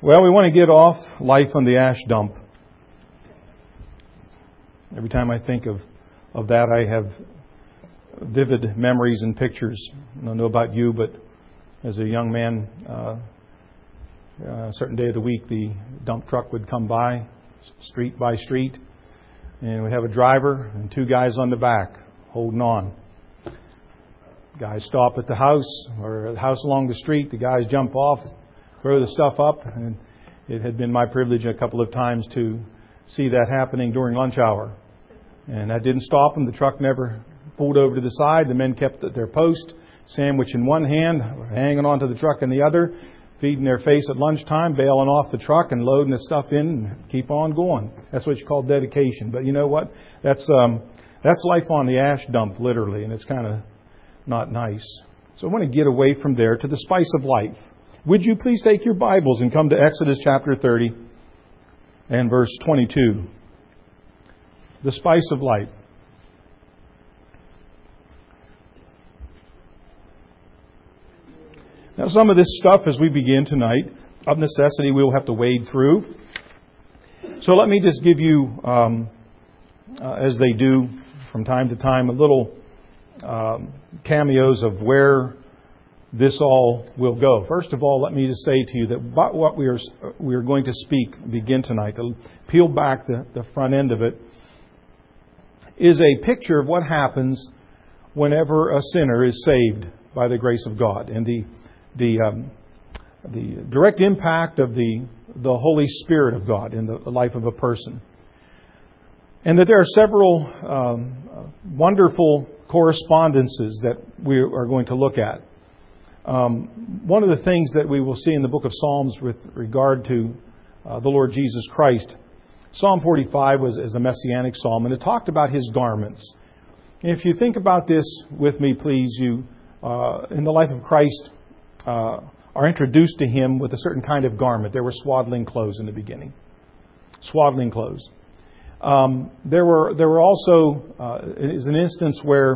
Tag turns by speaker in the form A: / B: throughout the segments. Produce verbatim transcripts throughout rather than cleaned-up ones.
A: Well, we want to get off life on the ash dump. Every time I think of, of that, I have vivid memories and pictures. I don't know about you, but as a young man, uh, a certain day of the week, the dump truck would come by, street by street, and we'd have a driver and two guys on the back holding on. Guys stop at the house or at the house along the street. The guys jump off, throw the stuff up, and it had been my privilege a couple of times to see that happening during lunch hour. And that didn't stop them. The truck never pulled over to the side. The men kept at their post, sandwich in one hand, hanging onto the truck in the other, feeding their face at lunchtime, bailing off the truck and loading the stuff in and keep on going. That's what you call dedication. But you know what? That's um, that's life on the ash dump, literally, and it's kind of not nice. So I want to get away from there to the spice of life. Would you please take your Bibles and come to Exodus chapter thirty and verse twenty-two. The spice of life. Now, some of this stuff, as we begin tonight, of necessity, we will have to wade through. So let me just give you, um, uh, as they do from time to time, a little um, cameos of where this all will go. First of all, let me just say to you that what we are we are going to speak, begin tonight, to peel back the, the front end of it, is a picture of what happens whenever a sinner is saved by the grace of God, and the the um, the direct impact of the the Holy Spirit of God in the life of a person, and that there are several um, wonderful correspondences that we are going to look at. Um, one of the things that we will see in the book of Psalms with regard to uh, the Lord Jesus Christ, Psalm forty-five was is a messianic psalm, and it talked about His garments. If you think about this with me, please, you uh, in the life of Christ uh, are introduced to Him with a certain kind of garment. There were swaddling clothes in the beginning, swaddling clothes. Um, there were there were also uh, is an instance where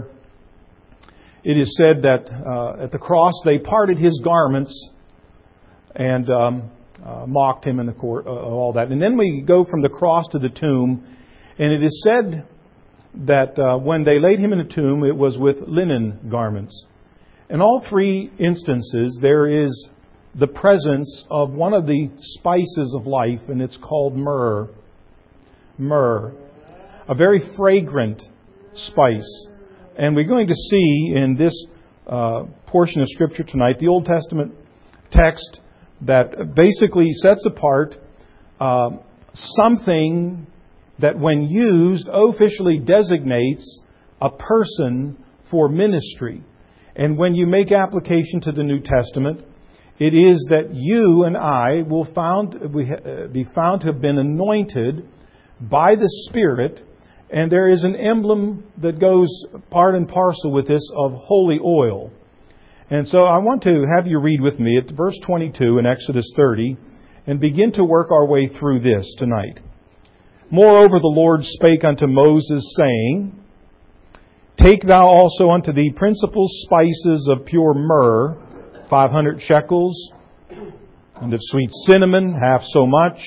A: it is said that uh, at the cross they parted His garments and um, uh, mocked Him in the court, uh, all that. And then we go from the cross to the tomb, and it is said that uh, when they laid Him in the tomb, it was with linen garments. In all three instances, there is the presence of one of the spices of life, and it's called myrrh. Myrrh, a very fragrant spice. And we're going to see in this uh, portion of Scripture tonight, the Old Testament text that basically sets apart uh, something that when used officially designates a person for ministry. And when you make application to the New Testament, it is that you and I will found, we, uh, be found to have been anointed by the Spirit. And there is an emblem that goes part and parcel with this of holy oil. And so I want to have you read with me at verse twenty-two in Exodus thirty and begin to work our way through this tonight. Moreover, the Lord spake unto Moses, saying, Take thou also unto thee principal spices of pure myrrh, five hundred shekels, and of sweet cinnamon, half so much,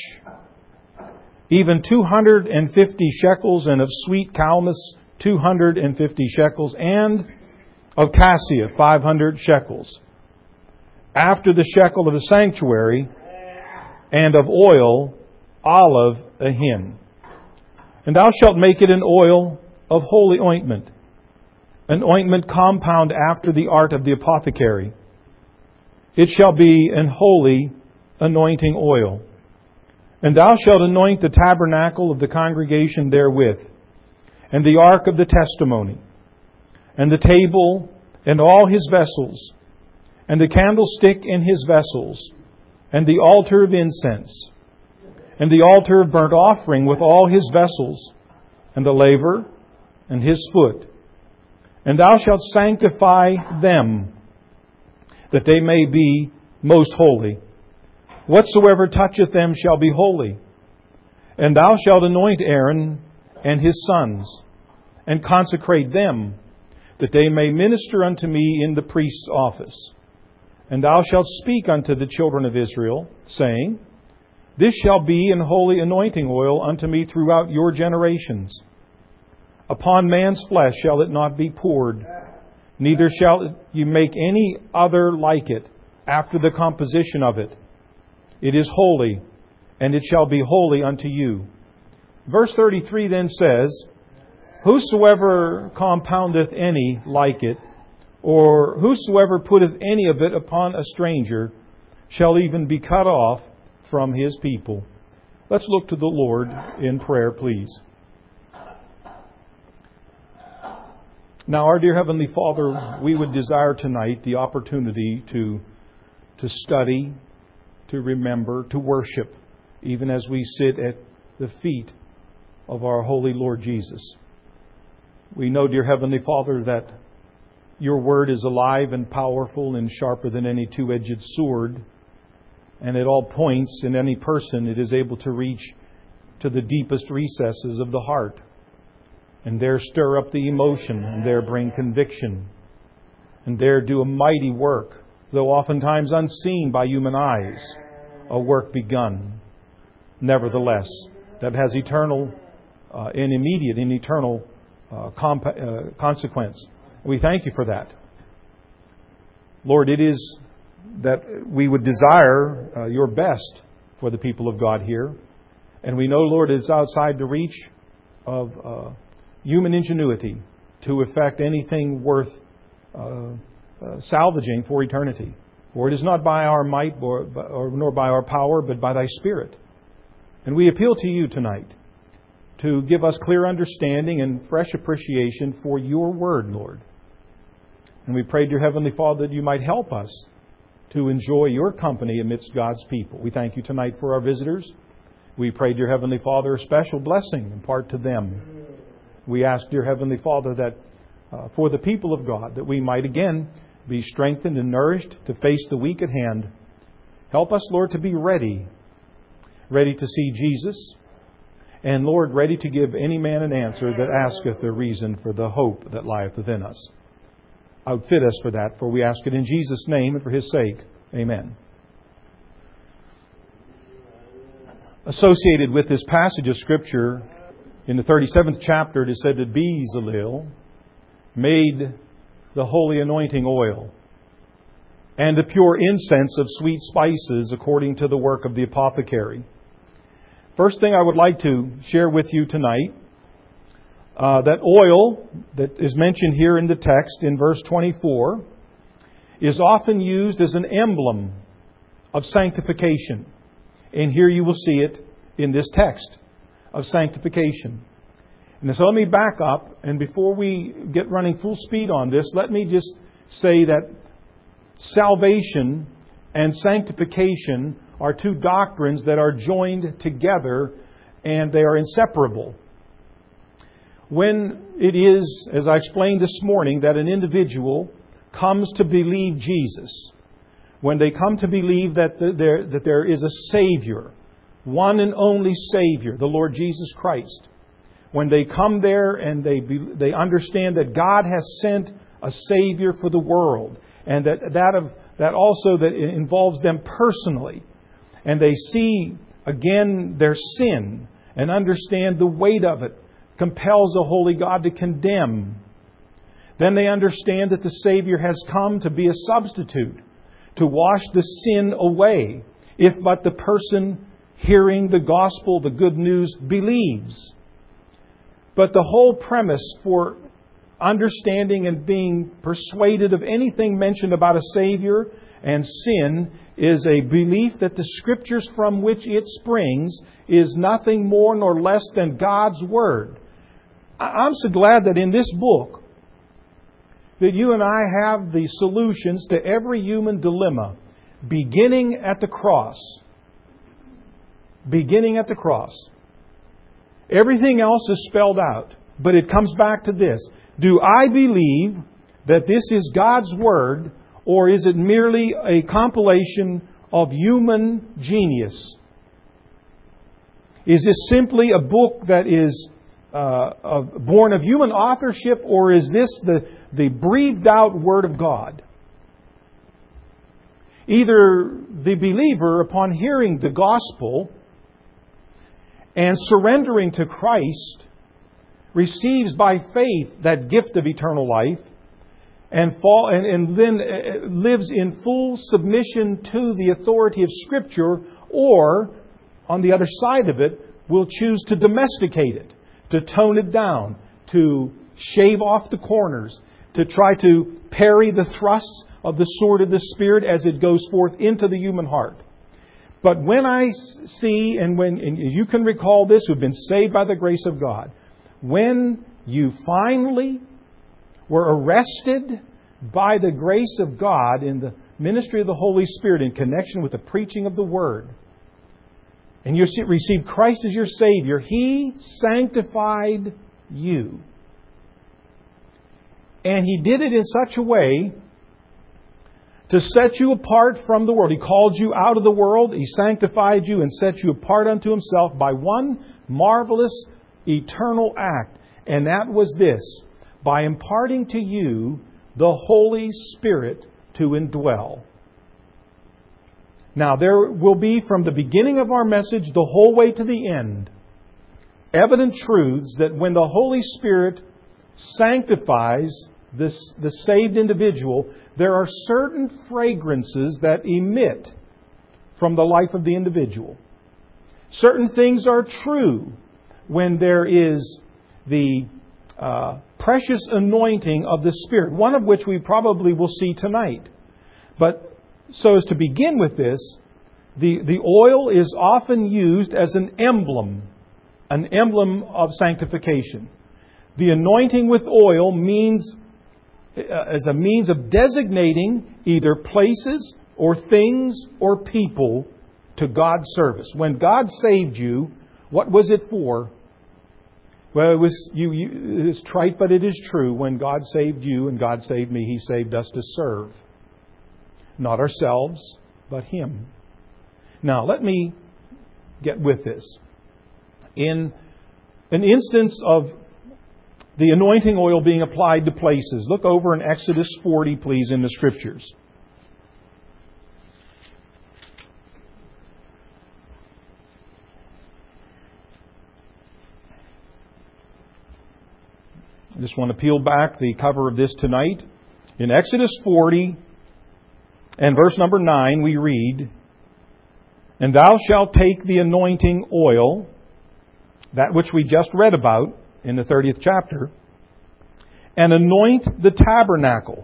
A: even two hundred fifty shekels, and of sweet calamus, two hundred fifty shekels, and of cassia, five hundred shekels, after the shekel of the sanctuary, and of oil, olive a hin. And thou shalt make it an oil of holy ointment, an ointment compound after the art of the apothecary. It shall be an holy anointing oil. And thou shalt anoint the tabernacle of the congregation therewith, and the ark of the testimony, and the table, and all his vessels, and the candlestick and his vessels, and the altar of incense, and the altar of burnt offering with all his vessels, and the laver, and his foot. And thou shalt sanctify them, that they may be most holy. Whatsoever toucheth them shall be holy. And thou shalt anoint Aaron and his sons, and consecrate them, that they may minister unto me in the priest's office. And thou shalt speak unto the children of Israel, saying, This shall be an holy anointing oil unto me throughout your generations. Upon man's flesh shall it not be poured, neither shall you make any other like it after the composition of it. It is holy, and it shall be holy unto you. Verse thirty-three then says, Whosoever compoundeth any like it, or whosoever putteth any of it upon a stranger, shall even be cut off from his people. Let's look to the Lord in prayer, please. Now, our dear Heavenly Father, we would desire tonight the opportunity to, to study, to remember, to worship, even as we sit at the feet of our holy Lord Jesus. We know, dear Heavenly Father, that your Word is alive and powerful and sharper than any two-edged sword. And at all points in any person, it is able to reach to the deepest recesses of the heart. And there stir up the emotion, and there bring conviction. And there do a mighty work, though oftentimes unseen by human eyes, a work begun. Nevertheless, that has eternal uh, and immediate and eternal uh, comp- uh, consequence. We thank you for that. Lord, it is that we would desire uh, your best for the people of God here. And we know, Lord, it's outside the reach of uh, human ingenuity to effect anything worth uh, uh, salvaging for eternity. For it is not by our might or, or nor by our power, but by thy Spirit. And we appeal to you tonight to give us clear understanding and fresh appreciation for your word, Lord. And we pray, dear Heavenly Father, that you might help us to enjoy your company amidst God's people. We thank you tonight for our visitors. We pray, dear Heavenly Father, a special blessing impart to them. We ask, dear Heavenly Father, that uh, for the people of God, that we might again be strengthened and nourished to face the week at hand. Help us, Lord, to be ready, ready to see Jesus, and, Lord, ready to give any man an answer that asketh the reason for the hope that lieth within us. Outfit us for that, for we ask it in Jesus' name and for His sake. Amen. Associated with this passage of Scripture, in the thirty-seventh chapter, it is said that Bezalel made the holy anointing oil and the pure incense of sweet spices according to the work of the apothecary. First thing I would like to share with you tonight, uh, that oil that is mentioned here in the text in verse twenty-four is often used as an emblem of sanctification. And here you will see it in this text of sanctification. And so let me back up, and before we get running full speed on this, let me just say that salvation and sanctification are two doctrines that are joined together, and they are inseparable. When it is, as I explained this morning, that an individual comes to believe Jesus, when they come to believe that there, that there is a Savior, one and only Savior, the Lord Jesus Christ, when they come there and they they understand that God has sent a Savior for the world, and that that of that also that it involves them personally, and they see again their sin and understand the weight of it compels a holy God to condemn, then they understand that the Savior has come to be a substitute, to wash the sin away, if but the person hearing the gospel, the good news, believes. But the whole premise for understanding and being persuaded of anything mentioned about a Savior and sin is a belief that the Scriptures from which it springs is nothing more nor less than God's Word. I'm so glad that in this book that you and I have the solutions to every human dilemma, beginning at the cross. Beginning at the cross. Everything else is spelled out, but it comes back to this. Do I believe that this is God's Word, or is it merely a compilation of human genius? Is this simply a book that is uh, uh, born of human authorship, or is this the, the breathed out Word of God? Either the believer, upon hearing the gospel, and surrendering to Christ receives by faith that gift of eternal life and fall and, and then lives in full submission to the authority of Scripture, or on the other side of it, will choose to domesticate it, to tone it down, to shave off the corners, to try to parry the thrusts of the sword of the Spirit as it goes forth into the human heart. But when I see, and when and you can recall this, who've been saved by the grace of God, when you finally were arrested by the grace of God in the ministry of the Holy Spirit in connection with the preaching of the Word, and you received Christ as your Savior, He sanctified you. And He did it in such a way to set you apart from the world. He called you out of the world. He sanctified you and set you apart unto Himself by one marvelous eternal act. And that was this: by imparting to you the Holy Spirit to indwell. Now, there will be, from the beginning of our message the whole way to the end, evident truths that when the Holy Spirit sanctifies this, the saved individual, there are certain fragrances that emit from the life of the individual. Certain things are true when there is the uh, precious anointing of the Spirit, one of which we probably will see tonight. But so as to begin with this, the, the oil is often used as an emblem, an emblem of sanctification. The anointing with oil means uh, as a means of designating either places or things or people to God's service. When God saved you, what was it for? Well, it was you, you, it's trite, but it is true. When God saved you and God saved me, He saved us to serve. Not ourselves, but Him. Now, let me get with this. In an instance of the anointing oil being applied to places, look over in Exodus forty, please, in the Scriptures. I just want to peel back the cover of this tonight. In Exodus forty and verse number nine, we read, "And thou shalt take the anointing oil," that which we just read about in the thirtieth chapter, "and anoint the tabernacle,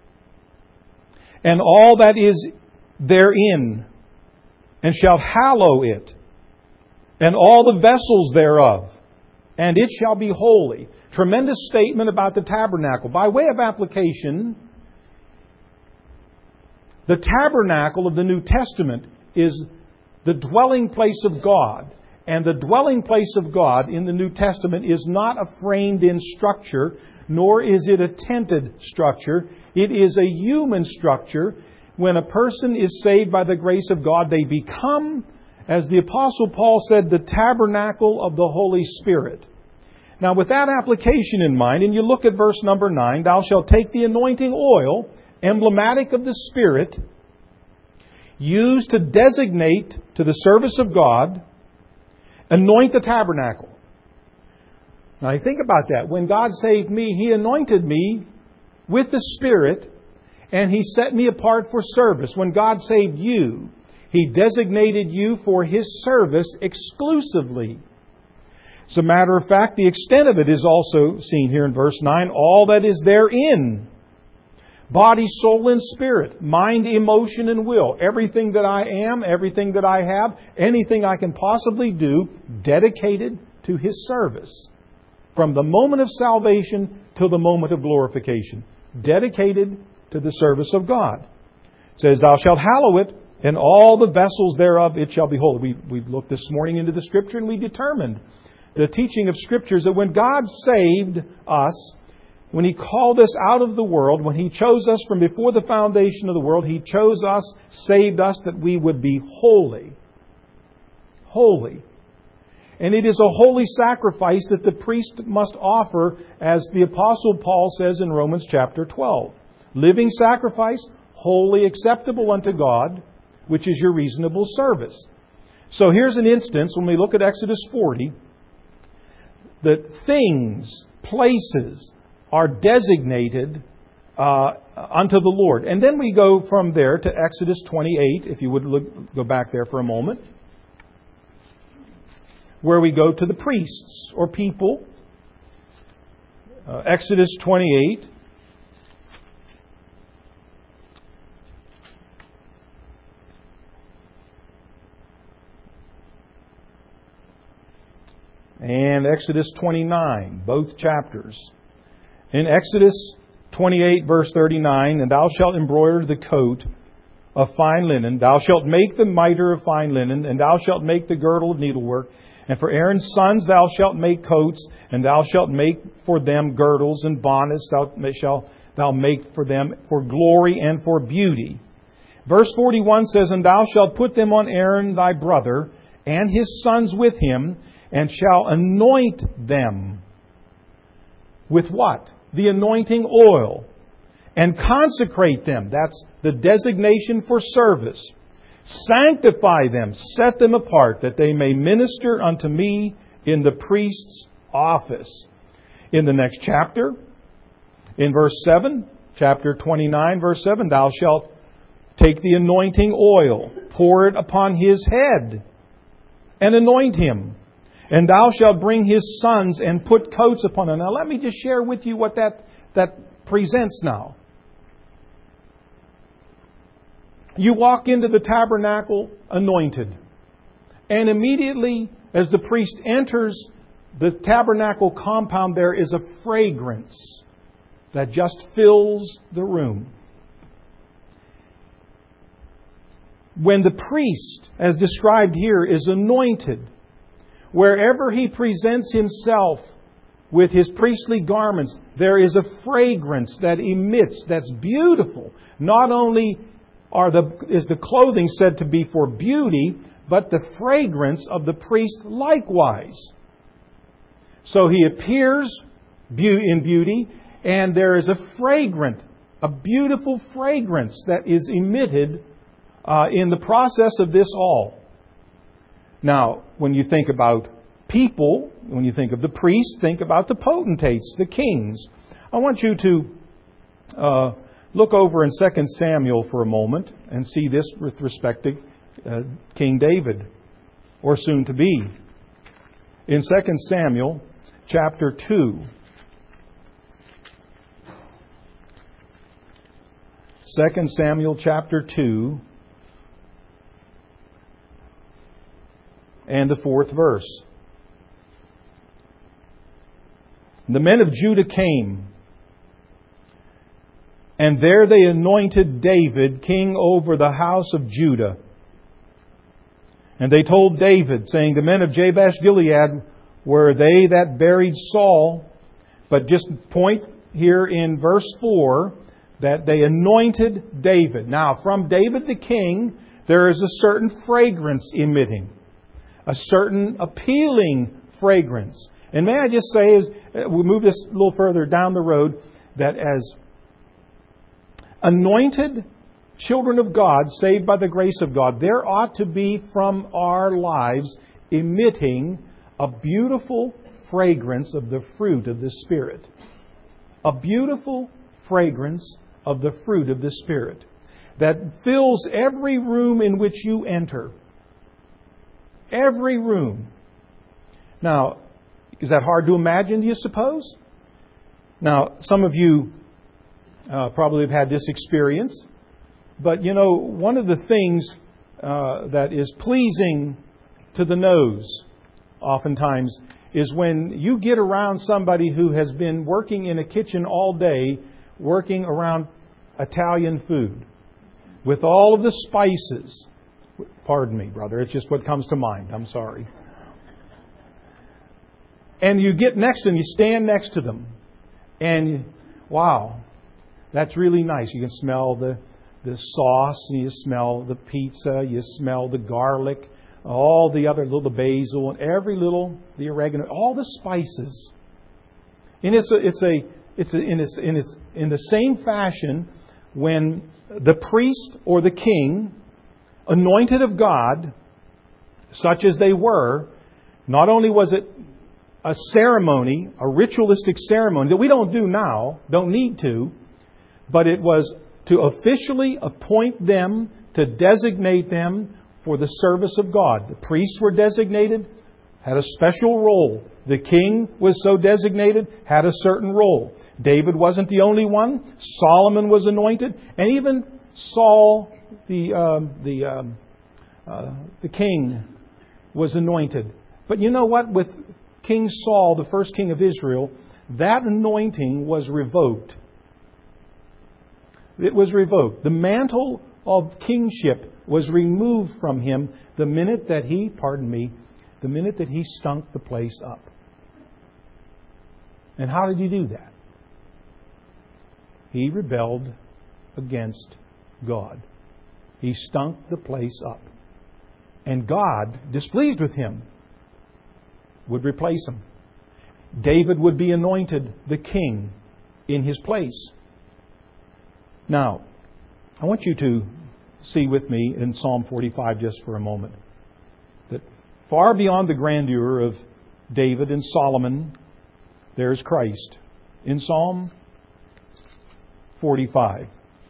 A: and all that is therein, and shalt hallow it, and all the vessels thereof, and it shall be holy." Tremendous statement about the tabernacle. By way of application, the tabernacle of the New Testament is the dwelling place of God. And the dwelling place of God in the New Testament is not a framed-in structure, nor is it a tented structure. It is a human structure. When a person is saved by the grace of God, they become, as the Apostle Paul said, the tabernacle of the Holy Spirit. Now, with that application in mind, and you look at verse number nine, "Thou shalt take the anointing oil," emblematic of the Spirit, used to designate to the service of God, anoint the tabernacle. Now, I think about that. When God saved me, He anointed me with the Spirit, and He set me apart for service. When God saved you, He designated you for His service exclusively. As a matter of fact, the extent of it is also seen here in verse nine. All that is therein, body, soul, and spirit, mind, emotion, and will. Everything that I am, everything that I have, anything I can possibly do, dedicated to His service. From the moment of salvation till the moment of glorification. Dedicated to the service of God. It says, "Thou shalt hallow it, and all the vessels thereof it shall be holy." We, we looked this morning into the Scripture and we determined the teaching of Scriptures that when God saved us, when He called us out of the world, when He chose us from before the foundation of the world, He chose us, saved us that we would be holy. Holy. And it is a holy sacrifice that the priest must offer, as the Apostle Paul says in Romans chapter twelve. Living sacrifice, wholly acceptable unto God, which is your reasonable service. So here's an instance when we look at Exodus forty, that things, places are designated uh, unto the Lord. And then we go from there to Exodus twenty-eight, if you would look, go back there for a moment, where we go to the priests or people. Uh, Exodus twenty-eight. And Exodus twenty-nine, both chapters. In Exodus twenty-eight, verse thirty-nine, and thou shalt embroider the coat of fine linen, thou shalt make the mitre of fine linen, and thou shalt make the girdle of needlework. And for Aaron's sons thou shalt make coats, and thou shalt make for them girdles and bonnets, thou shalt thou make for them for glory and for beauty. Verse forty-one says, and thou shalt put them on Aaron thy brother, and his sons with him, and shall anoint them. With what? The anointing oil. And consecrate them. That's the designation for service. Sanctify them, set them apart, that they may minister unto me in the priest's office. In the next chapter, in verse seven, chapter twenty-nine, verse seven, thou shalt take the anointing oil, pour it upon his head, and anoint him. And thou shalt bring his sons and put coats upon him. Now let me just share with you what that, that presents now. You walk into the tabernacle anointed. And immediately as the priest enters the tabernacle compound, there is a fragrance that just fills the room. When the priest, as described here, is anointed, wherever he presents himself with his priestly garments, there is a fragrance that emits, that's beautiful. Not only are the, is the clothing said to be for beauty, but the fragrance of the priest likewise. So he appears in beauty, and there is a fragrant, a beautiful fragrance that is emitted uh, in the process of this all. Now, when you think about people, when you think of the priests, think about the potentates, the kings. I want you to uh, look over in Second Samuel for a moment and see this with respect to uh, King David, or soon to be. In Second Samuel chapter two, Second Samuel chapter two, and the fourth verse. The men of Judah came, and there they anointed David king over the house of Judah. And they told David, saying, the men of Jabesh Gilead were they that buried Saul. But just point here in verse four that they anointed David. Now, from David the king, there is a certain fragrance emitting, a certain appealing fragrance. And may I just say, as we move this a little further down the road, that as anointed children of God, saved by the grace of God, there ought to be from our lives emitting a beautiful fragrance of the fruit of the Spirit. A beautiful fragrance of the fruit of the Spirit that fills every room in which you enter. Every room. Now, is that hard to imagine, do you suppose? Now, some of you uh, probably have had this experience. But, you know, one of the things uh, that is pleasing to the nose oftentimes is when you get around somebody who has been working in a kitchen all day, working around Italian food with all of the spices. Pardon me, brother. It's just what comes to mind. I'm sorry. And you get next to them, you stand next to them. And, wow, that's really nice. You can smell the, the sauce, and you smell the pizza, you smell the garlic, all the other little basil, and every little, the oregano, all the spices. And it's a, it's a, it's a, in, its, in, its, in the same fashion when the priest or the king, anointed of God, such as they were, not only was it a ceremony, a ritualistic ceremony that we don't do now, don't need to, but it was to officially appoint them, to designate them for the service of God. The priests were designated, had a special role. The king was so designated, had a certain role. David wasn't the only one. Solomon was anointed, and even Saul, the um, the um, uh, the king, was anointed. But you know what? With King Saul, the first king of Israel, that anointing was revoked. It was revoked. The mantle of kingship was removed from him the minute that he, pardon me, the minute that he stunk the place up. And how did he do that? He rebelled against God. He stunk the place up. And God, displeased with him, would replace him. David would be anointed the king in his place. Now, I want you to see with me in Psalm forty-five just for a moment that far beyond the grandeur of David and Solomon, there's Christ. In Psalm forty-five.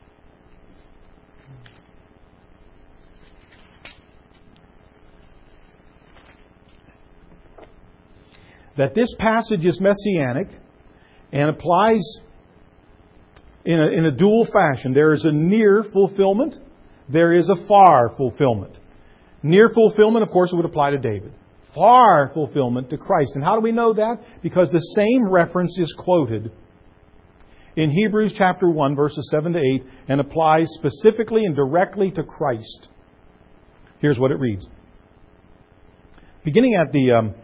A: That this passage is messianic and applies in a, in a dual fashion. There is a near fulfillment. There is a far fulfillment. Near fulfillment, of course, it would apply to David. Far fulfillment to Christ. And how do we know that? Because the same reference is quoted in Hebrews chapter one, verses seven to eight, and applies specifically and directly to Christ. Here's what it reads. Beginning at the um,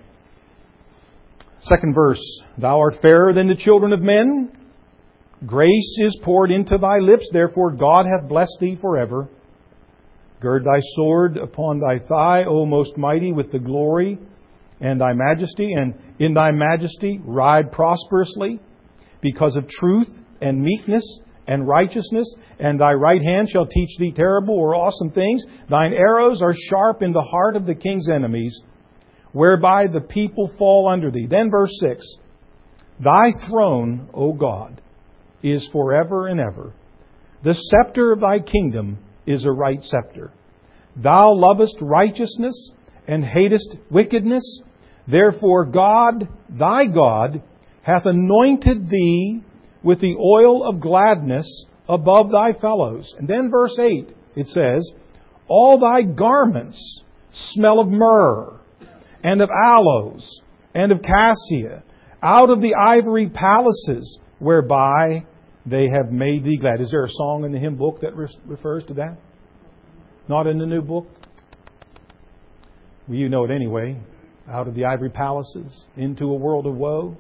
A: second verse, Thou art fairer than the children of men. Grace is poured into thy lips. Therefore God hath blessed thee forever. Gird thy sword upon thy thigh, O most mighty, with the glory and thy majesty. And in thy majesty ride prosperously, because of truth and meekness and righteousness. And thy right hand shall teach thee terrible or awesome things. Thine arrows are sharp in the heart of the king's enemies, whereby the people fall under thee. Then verse six. Thy throne, O God, is forever and ever. The scepter of thy kingdom is a right scepter. Thou lovest righteousness and hatest wickedness. Therefore God, thy God, hath anointed thee with the oil of gladness above thy fellows. And then verse eight, it says, All thy garments smell of myrrh, and of aloes, and of cassia, out of the ivory palaces whereby they have made thee glad. Is there a song in the hymn book that re- refers to that? Not in the new book? Well, you know it anyway. Out of the ivory palaces, into a world of woe.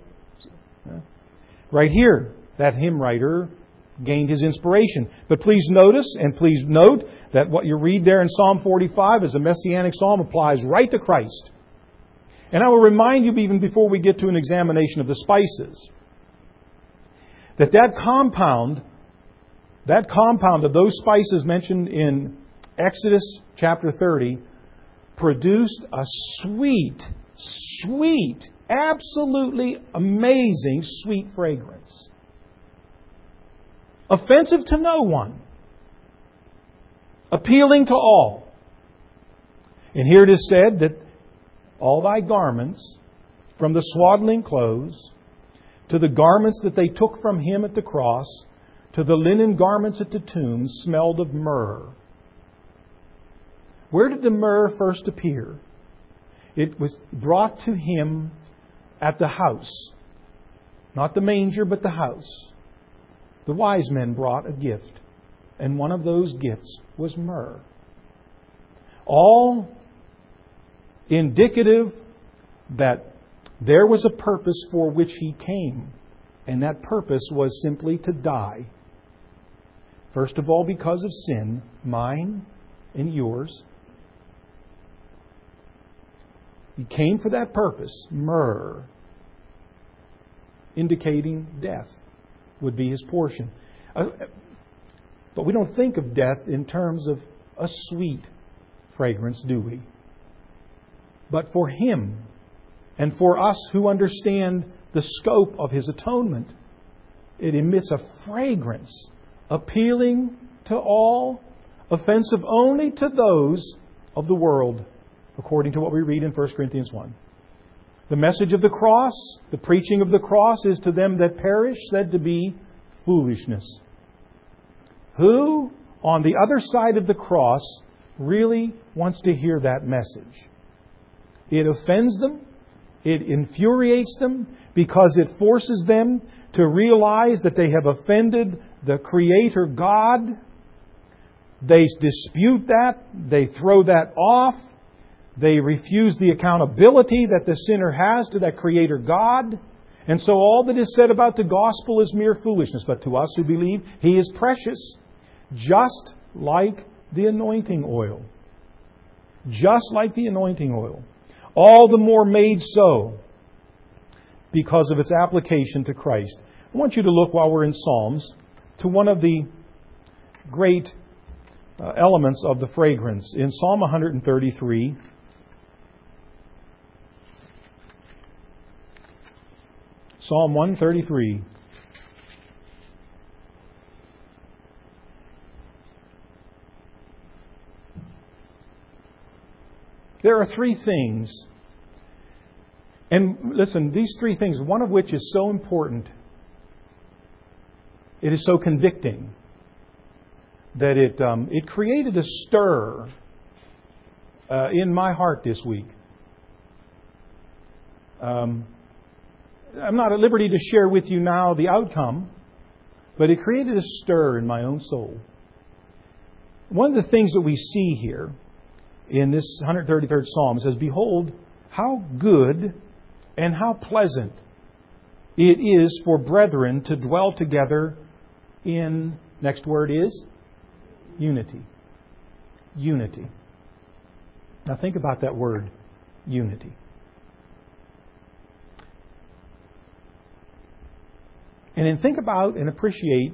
A: Right here, that hymn writer gained his inspiration. But please notice, and please note, that what you read there in Psalm forty-five as a messianic psalm applies right to Christ. And I will remind you, even before we get to an examination of the spices, that that compound, that compound of those spices mentioned in Exodus chapter thirty, produced a sweet, sweet, absolutely amazing sweet fragrance. Offensive to no one. Appealing to all. And here it is said that all thy garments, from the swaddling clothes to the garments that they took from him at the cross, to the linen garments at the tomb, smelled of myrrh. Where did the myrrh first appear? It was brought to him at the house. Not the manger, but the house. The wise men brought a gift, and one of those gifts was myrrh. All indicative that there was a purpose for which he came, and that purpose was simply to die. First of all, because of sin, mine and yours. He came for that purpose, myrrh, indicating death would be his portion. Uh, but we don't think of death in terms of a sweet fragrance, do we? but for Him and for us who understand the scope of His atonement. It emits a fragrance appealing to all, offensive only to those of the world, according to what we read in First Corinthians one. The message of the cross, the preaching of the cross, is to them that perish said to be foolishness. Who, on the other side of the cross, really wants to hear that message? It offends them. It infuriates them because it forces them to realize that they have offended the Creator God. They dispute that. They throw that off. They refuse the accountability that the sinner has to that Creator God. And so all that is said about the gospel is mere foolishness. But to us who believe, He is precious. Just like the anointing oil. Just like the anointing oil. All the more made so because of its application to Christ. I want you to look, while we're in Psalms, to one of the great uh, elements of the fragrance. In Psalm one thirty-three, Psalm one thirty-three. There are three things. And listen, these three things, one of which is so important, it is so convicting, that it um, it created a stir uh, in my heart this week. Um, I'm not at liberty to share with you now the outcome, but it created a stir in my own soul. One of the things that we see here in this one thirty-third Psalm says, "Behold, how good and how pleasant it is for brethren to dwell together in," next word is, unity. Unity. Now think about that word, unity. And then think about and appreciate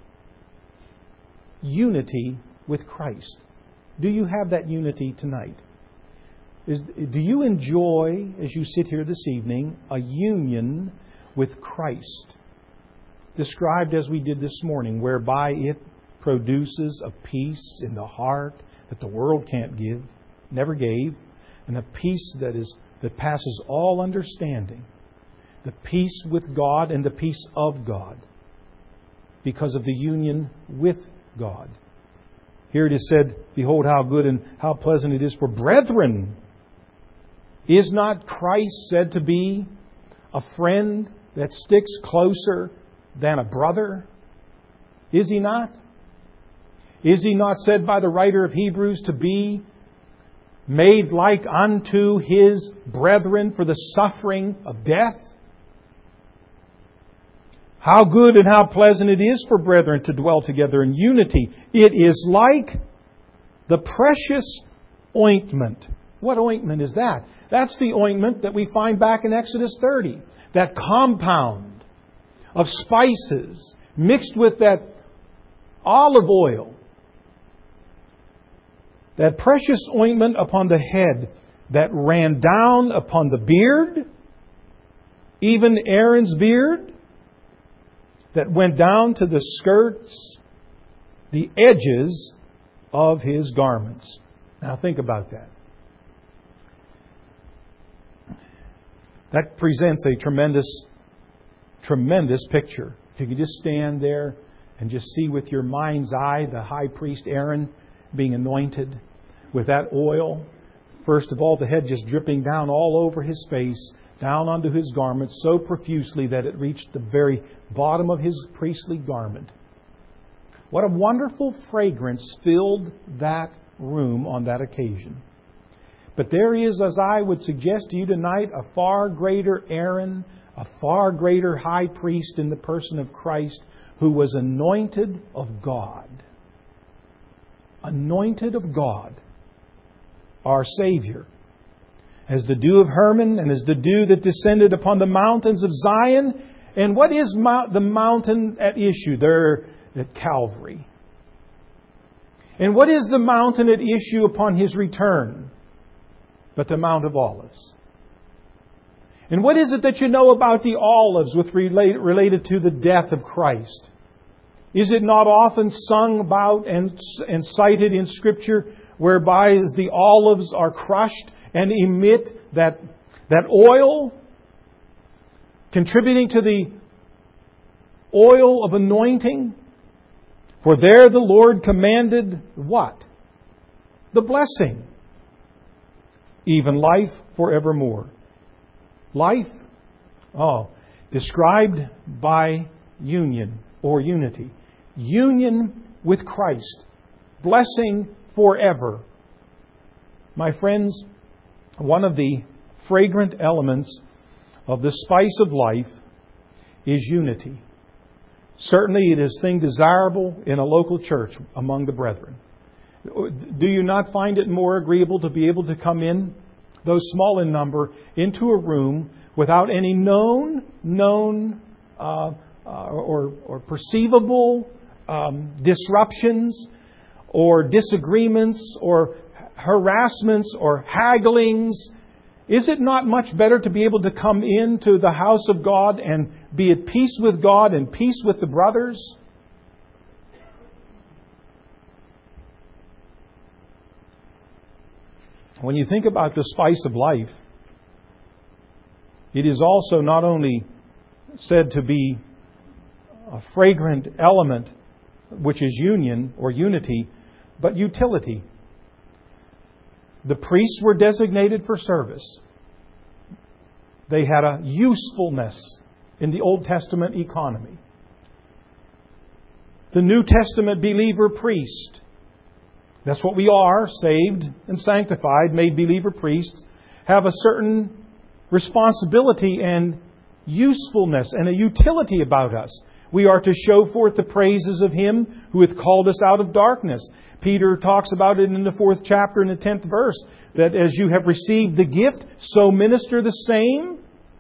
A: unity with Christ. Do you have that unity tonight? Is, do you enjoy, as you sit here this evening, a union with Christ? Described as we did this morning, whereby it produces a peace in the heart that the world can't give, never gave, and a peace that is that passes all understanding. The peace with God and the peace of God because of the union with God. Here it is said, "Behold how good and how pleasant it is for brethren." Is not Christ said to be a friend that sticks closer than a brother? Is He not? Is He not said by the writer of Hebrews to be made like unto His brethren for the suffering of death? How good and how pleasant it is for brethren to dwell together in unity. It is like the precious ointment. What ointment is that? That's the ointment that we find back in Exodus thirty. That compound of spices mixed with that olive oil. That precious ointment upon the head that ran down upon the beard, even Aaron's beard, that went down to the skirts, the edges of his garments. Now think about that. That presents a tremendous, tremendous picture. If you could just stand there and just see with your mind's eye the high priest Aaron being anointed with that oil. First of all, the head just dripping down all over his face, down onto his garments so profusely that it reached the very bottom of his priestly garment. What a wonderful fragrance filled that room on that occasion. But there is, as I would suggest to you tonight, a far greater Aaron, a far greater high priest in the person of Christ, who was anointed of God. Anointed of God, our Savior. As the dew of Hermon and as the dew that descended upon the mountains of Zion. And what is mount, the mountain at issue there at Calvary? And what is the mountain at issue upon His return? but the Mount of Olives. And what is it that you know about the olives with relate, related to the death of Christ? Is it not often sung about and, and cited in Scripture whereby as the olives are crushed and emit that, that oil, contributing to the oil of anointing? For there the Lord commanded what? The blessing. Even life forevermore. Life, oh, described by union or unity. Union with Christ. Blessing forever. My friends, one of the fragrant elements of the spice of life is unity. Certainly it is a thing desirable in a local church among the brethren. Do you not find it more agreeable to be able to come in, though small in number, into a room without any known, known uh, uh, or, or perceivable um, disruptions or disagreements or harassments or hagglings? Is it not much better to be able to come into the house of God and be at peace with God and peace with the brothers? When you think about the spice of life, it is also not only said to be a fragrant element, which is union or unity, but utility. The priests were designated for service. They had a usefulness in the Old Testament economy. The New Testament believer priest, that's what we are, saved and sanctified, made believer priests, have a certain responsibility and usefulness and a utility about us. We are to show forth the praises of Him who hath called us out of darkness. Peter talks about it in the fourth chapter in the tenth verse, that as you have received the gift, so minister the same.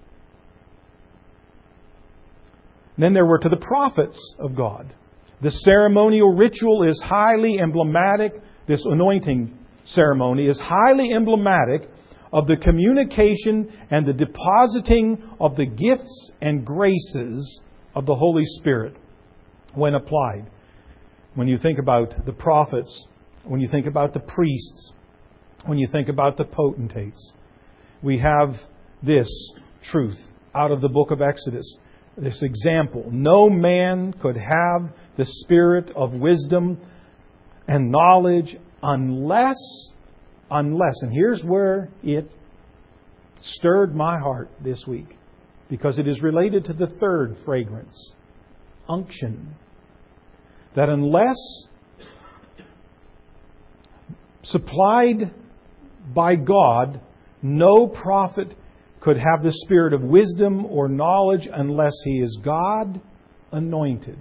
A: Then there were to the prophets of God. The ceremonial ritual is highly emblematic. This anointing ceremony is highly emblematic of the communication and the depositing of the gifts and graces of the Holy Spirit when applied. When you think about the prophets, when you think about the priests, when you think about the potentates, we have this truth out of the book of Exodus, this example. No man could have the spirit of wisdom and knowledge unless, unless, and here's where it stirred my heart this week, because it is related to the third fragrance, unction. That unless supplied by God, no prophet could have the spirit of wisdom or knowledge unless he is God anointed.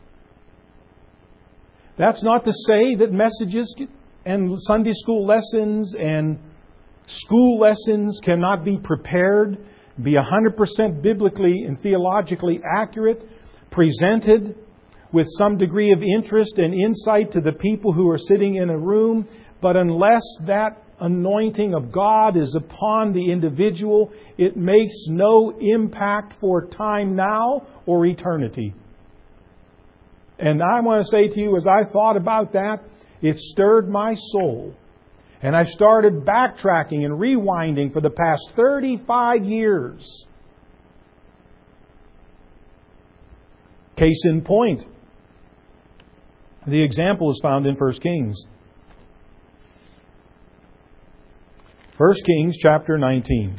A: That's not to say that messages and Sunday school lessons and school lessons cannot be prepared, be one hundred percent biblically and theologically accurate, presented with some degree of interest and insight to the people who are sitting in a room. But unless that anointing of God is upon the individual, it makes no impact for time now or eternity. And I want to say to you, as I thought about that, it stirred my soul. And I started backtracking and rewinding for the past thirty-five years. Case in point, the example is found in First Kings. First Kings chapter nineteen.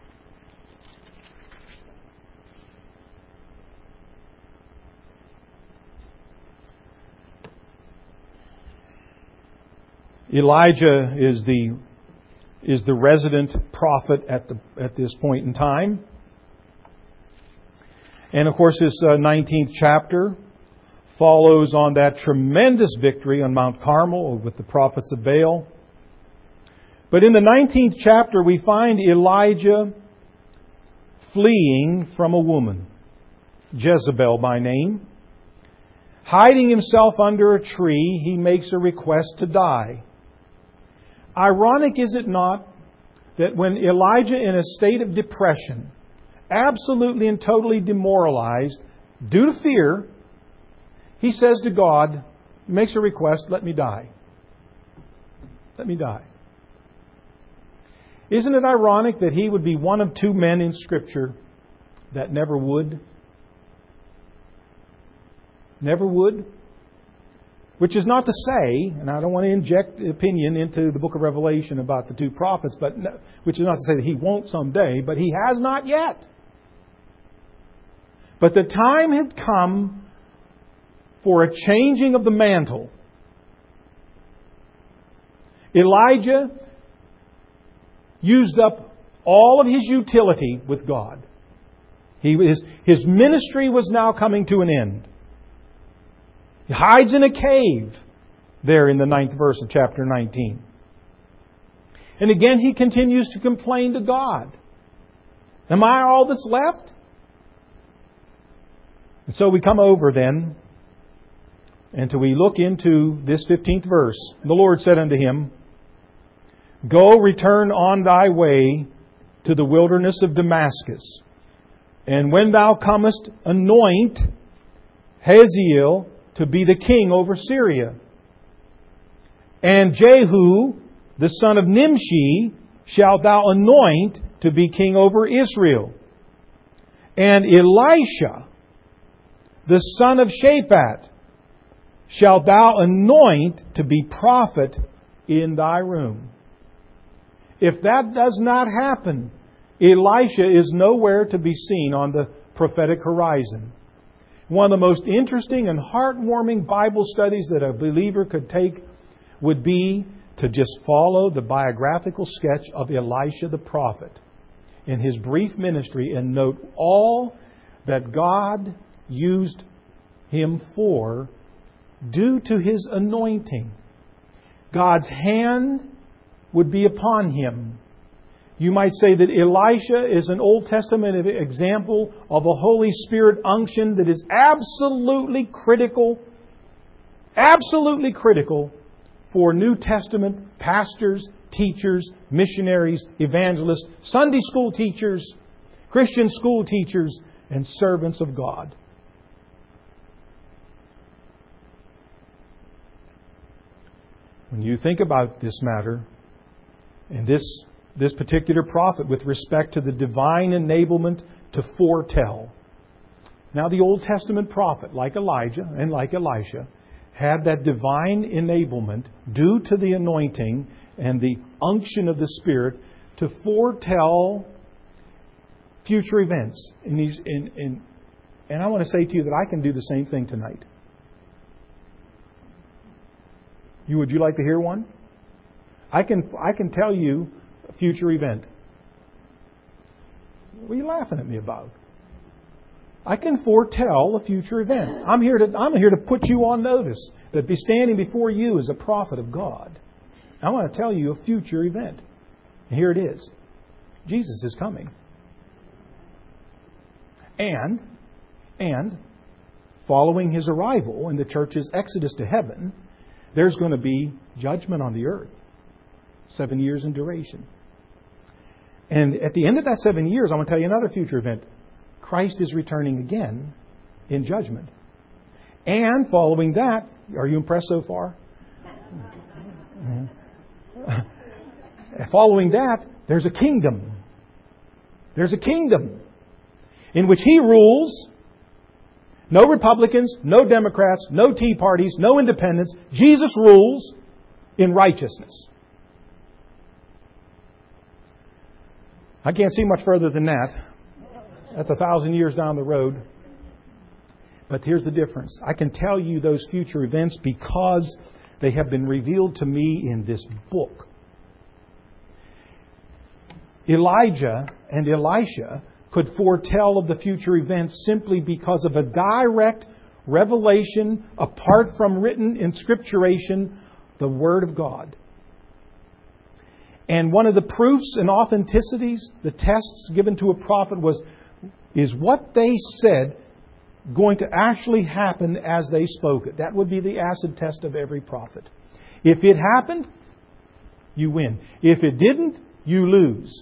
A: Elijah is the is the resident prophet at the at this point in time. And of course this uh, nineteenth chapter follows on that tremendous victory on Mount Carmel with the prophets of Baal. But in the nineteenth chapter we find Elijah fleeing from a woman, Jezebel by name. Hiding himself under a tree, he makes a request to die. Ironic, is it not, that when Elijah, in a state of depression, absolutely and totally demoralized due to fear, he says to God, he makes a request, let me die. Let me die. Isn't it ironic that he would be one of two men in Scripture that never would? Never would? Which is not to say, and I don't want to inject opinion into the book of Revelation about the two prophets, but no, which is not to say that he won't someday, but he has not yet. But the time had come for a changing of the mantle. Elijah used up all of his utility with God. He, his, his ministry was now coming to an end. He hides in a cave there in the ninth verse of chapter nineteen. And again he continues to complain to God. Am I all that's left? And so we come over then, and till we look into this fifteenth verse. The Lord said unto him, Go, return on thy way to the wilderness of Damascus. And when thou comest, anoint Hazael to be the king over Syria. And Jehu, the son of Nimshi, shalt thou anoint to be king over Israel. And Elisha, the son of Shaphat, shalt thou anoint to be prophet in thy room. If that does not happen, Elisha is nowhere to be seen on the prophetic horizon. One of the most interesting and heartwarming Bible studies that a believer could take would be to just follow the biographical sketch of Elisha the prophet in his brief ministry and note all that God used him for due to his anointing. God's hand would be upon him. You might say that Elisha is an Old Testament example of a Holy Spirit unction that is absolutely critical, absolutely critical for New Testament pastors, teachers, missionaries, evangelists, Sunday school teachers, Christian school teachers, and servants of God. When you think about this matter, and this This particular prophet with respect to the divine enablement to foretell. Now the Old Testament prophet, like Elijah and like Elisha, had that divine enablement due to the anointing and the unction of the Spirit to foretell future events. And, these, and, and, and I want to say to you that I can do the same thing tonight. You, would you like to hear one? I can, I can tell you a future event. What are you laughing at me about? I can foretell a future event. I'm here to I'm here to put you on notice that be standing before you as a prophet of God. I want to tell you a future event. And here it is. Jesus is coming. And and following His arrival and the church's exodus to heaven, there's going to be judgment on the earth. Seven years in duration. And at the end of that seven years, I want to tell you another future event. Christ is returning again in judgment. And following that, are you impressed so far? Following that, there's a kingdom. There's a kingdom in which He rules. No Republicans, no Democrats, no Tea Parties, no independents. Jesus rules in righteousness. I can't see much further than that. That's a thousand years down the road. But here's the difference. I can tell you those future events because they have been revealed to me in this book. Elijah and Elisha could foretell of the future events simply because of a direct revelation apart from written inscripturation, the Word of God. And one of the proofs and authenticities, the tests given to a prophet was, is what they said going to actually happen as they spoke it? That would be the acid test of every prophet. If it happened, you win. If it didn't, you lose.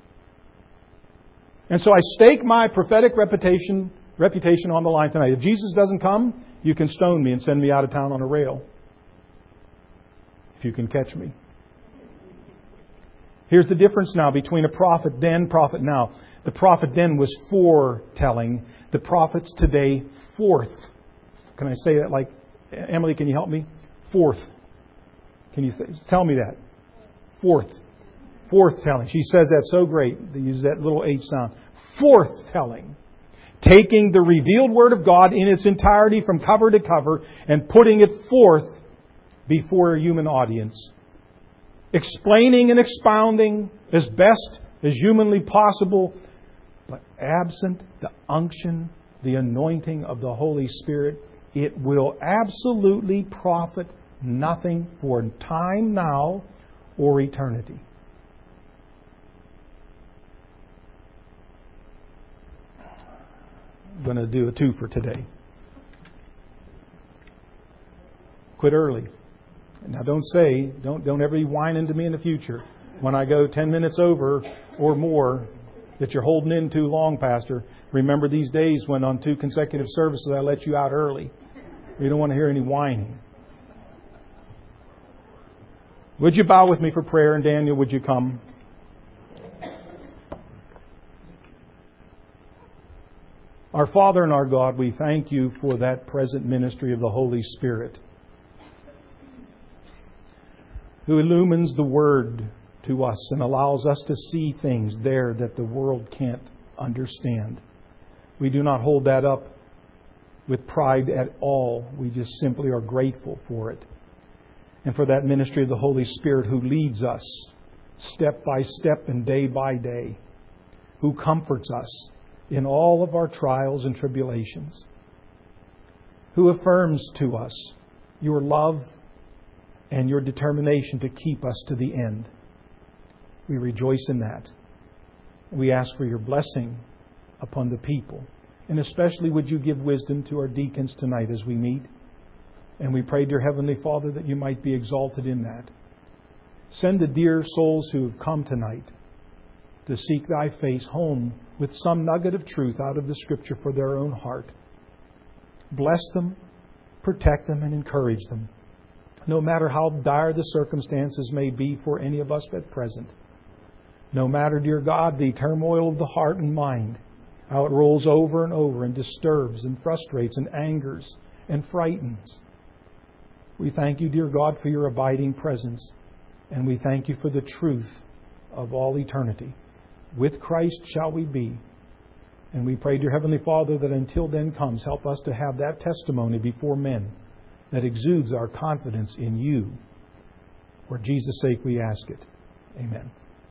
A: And so I stake my prophetic reputation, reputation on the line tonight. If Jesus doesn't come, you can stone me and send me out of town on a rail. If you can catch me. Here's the difference now between a prophet then, prophet now. The prophet then was foretelling. The prophets today, forth. Can I say that like, Emily, can you help me? Forth. Can you th- tell me that? Forth. Forthtelling. She says that so great. They use that little H sound. Forthtelling. Taking the revealed Word of God in its entirety from cover to cover and putting it forth before a human audience. Explaining and expounding as best as humanly possible, but absent the unction, the anointing of the Holy Spirit, it will absolutely profit nothing for time now or eternity. I'm going to do a two for today. Quit early. Now don't say, don't don't ever be whining to me in the future when I go ten minutes over or more that you're holding in too long, Pastor. Remember these days when on two consecutive services I let you out early. You don't want to hear any whining. Would you bow with me for prayer? And Daniel, would you come? Our Father and our God, we thank you for that present ministry of the Holy Spirit, who illumines the Word to us and allows us to see things there that the world can't understand. We do not hold that up with pride at all. We just simply are grateful for it. And for that ministry of the Holy Spirit who leads us step by step and day by day, who comforts us in all of our trials and tribulations, who affirms to us your love and your determination to keep us to the end. We rejoice in that. We ask for your blessing upon the people. And especially would you give wisdom to our deacons tonight as we meet. And we pray, dear Heavenly Father, that you might be exalted in that. Send the dear souls who have come tonight to seek thy face home with some nugget of truth out of the Scripture for their own heart. Bless them, protect them, and encourage them, no matter how dire the circumstances may be for any of us at present. No matter, dear God, the turmoil of the heart and mind, how it rolls over and over and disturbs and frustrates and angers and frightens. We thank you, dear God, for your abiding presence. And we thank you for the truth of all eternity. With Christ shall we be. And we pray, dear Heavenly Father, that until then comes, help us to have that testimony before men that exudes our confidence in you. For Jesus' sake we ask it. Amen.